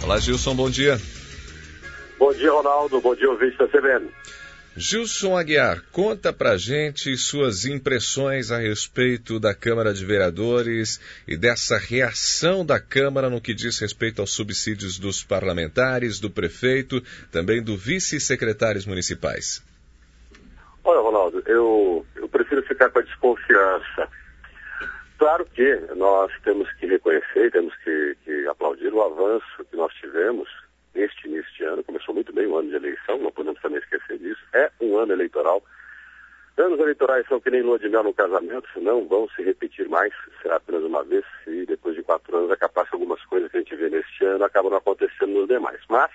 Olá, Gilson, bom dia. Bom dia, Ronaldo. Bom dia, ouvinte da CBN. Gilson Aguiar, conta pra gente suas impressões a respeito da Câmara de Vereadores e dessa reação da Câmara no que diz respeito aos subsídios dos parlamentares, do prefeito, também do vice-secretários municipais. Olha, Ronaldo, eu prefiro ficar com a desconfiança. Claro que nós temos que reconhecer, temos que aplaudir o avanço que nós tivemos neste início de ano. Começou muito bem o ano de eleição, não podemos também esquecer disso. É um ano eleitoral. Anos eleitorais são que nem lua de mel no casamento, não vão se repetir mais, será apenas uma vez, e depois de 4 anos é capaz que algumas coisas que a gente vê neste ano acabam não acontecendo nos demais. Mas,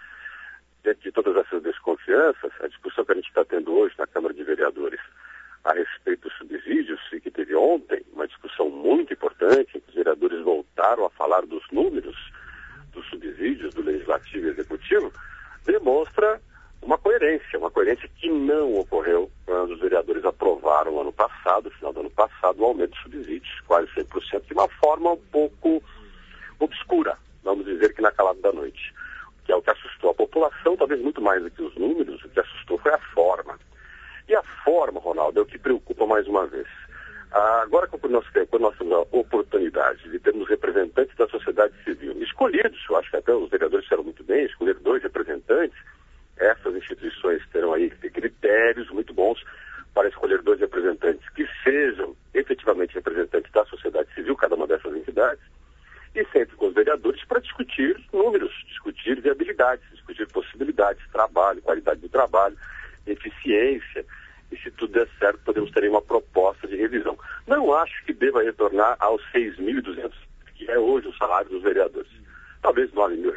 dentro de todas essas desconfianças, a discussão que a gente está tendo hoje na Câmara de Vereadores a respeito dos subsídios, e que teve ontem uma discussão muito importante, em que os vereadores voltaram a falar dos números dos subsídios do Legislativo e Executivo, demonstra uma coerência que não ocorreu quando os vereadores aprovaram no final do ano passado, o aumento dos subsídios, quase 100%, de uma forma um pouco obscura, vamos dizer que na calada da noite, que é o que assustou a população, talvez muito mais do que os números. O que assustou foi a forma. E a forma, Ronaldo, é o que preocupa mais uma vez. Agora, quando nós temos a oportunidade de termos representantes da sociedade civil escolhidos, eu acho que até os vereadores fizeram muito bem, escolher 2 representantes, essas instituições terão aí critérios muito bons para escolher 2 representantes que sejam efetivamente representantes da sociedade civil, cada uma dessas entidades, e sempre com os vereadores para discutir números, discutir viabilidades, discutir possibilidades, trabalho, qualidade do trabalho, eficiência, e se tudo der certo, podemos ter uma proposta de revisão. Não acho que deva retornar aos 6.200, que é hoje o salário dos vereadores. Talvez R$9.000,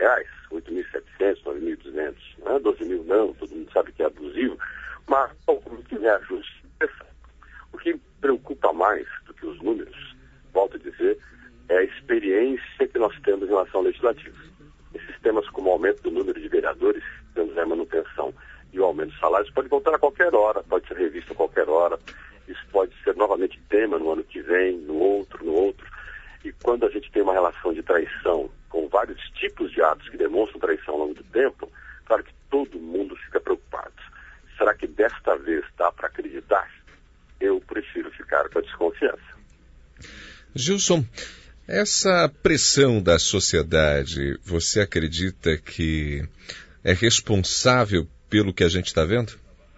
8.700, 9.200, né? 12 mil não, todo mundo sabe que é abusivo, mas o que me ajuste. O que preocupa mais do que os números, volto a dizer, é a experiência que nós temos em relação ao legislativo. Esses temas como o aumento do número de vereadores, temos a manutenção e o aumento dos salários, pode voltar a qualquer hora, pode ser revisto a qualquer hora. Isso pode ser novamente tema no ano que vem, no outro. E quando a gente tem uma relação de traição com vários tipos de atos que demonstram traição ao longo do tempo, claro que todo mundo fica preocupado. Será que desta vez dá para acreditar? Eu prefiro ficar com a desconfiança. Gilson, essa pressão da sociedade, você acredita que é responsável pelo que a gente está vendo?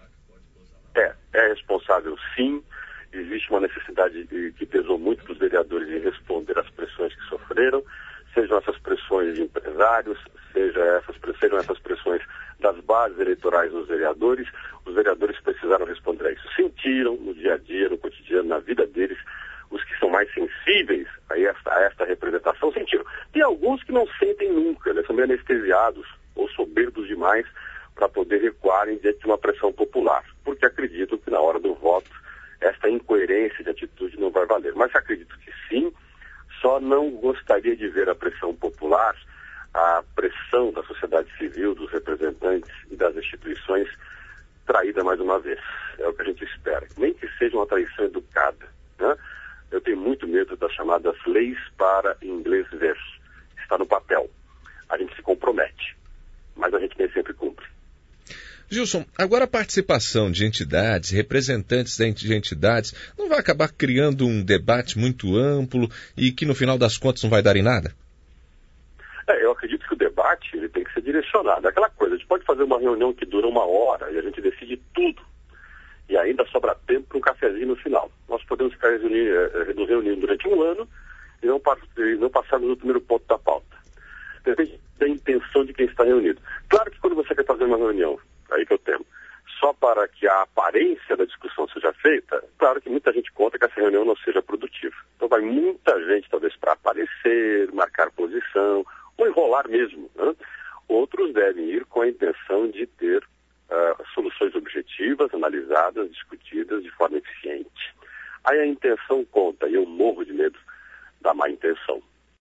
É responsável, sim. Existe uma necessidade que pesou muito para os vereadores em responder às pressões que sofreram, sejam essas pressões de empresários, sejam essas pressões das bases eleitorais dos vereadores. Os vereadores precisaram responder a isso. Sentiram no dia a dia, no cotidiano, na vida deles. Os que são mais sensíveis a esta representação sentiram. Tem alguns que não sentem nunca, eles são meio anestesiados ou soberbos demais para poder recuarem diante de uma pressão popular, porque acreditam que na hora do voto esta incoerência de atitude não vai valer. Mas acredito que sim, só não gostaria de ver a pressão popular, a pressão da sociedade civil, dos representantes e das instituições traída mais uma vez. É o que a gente espera. Nem que seja uma traição educada, né? Eu tenho muito medo das chamadas leis para inglês ver. Está no papel. A gente se compromete, mas a gente nem sempre cumpre. Gilson, agora a participação de entidades, representantes de entidades, não vai acabar criando um debate muito amplo e que no final das contas não vai dar em nada? Eu acredito que o debate ele tem que ser direcionado. Aquela coisa, a gente pode fazer uma reunião que dura 1 hora e a gente decide tudo. E ainda sobra tempo para um cafezinho no final. Nós podemos ficar nos reunindo durante 1 ano e não passarmos no primeiro ponto da pauta. Depende da intenção de quem está reunido. Claro que quando você quer fazer uma reunião, aí que eu temo, só para que a aparência da discussão seja feita, claro que muita gente conta que essa reunião não seja produtiva. Então vai muita gente talvez para aparecer, marcar posição, ou enrolar mesmo, né? Outros devem ir com a intenção de ter soluções objetivas, analisadas, discutidas de forma eficiente. Aí a intenção conta, e eu morro de medo da má intenção.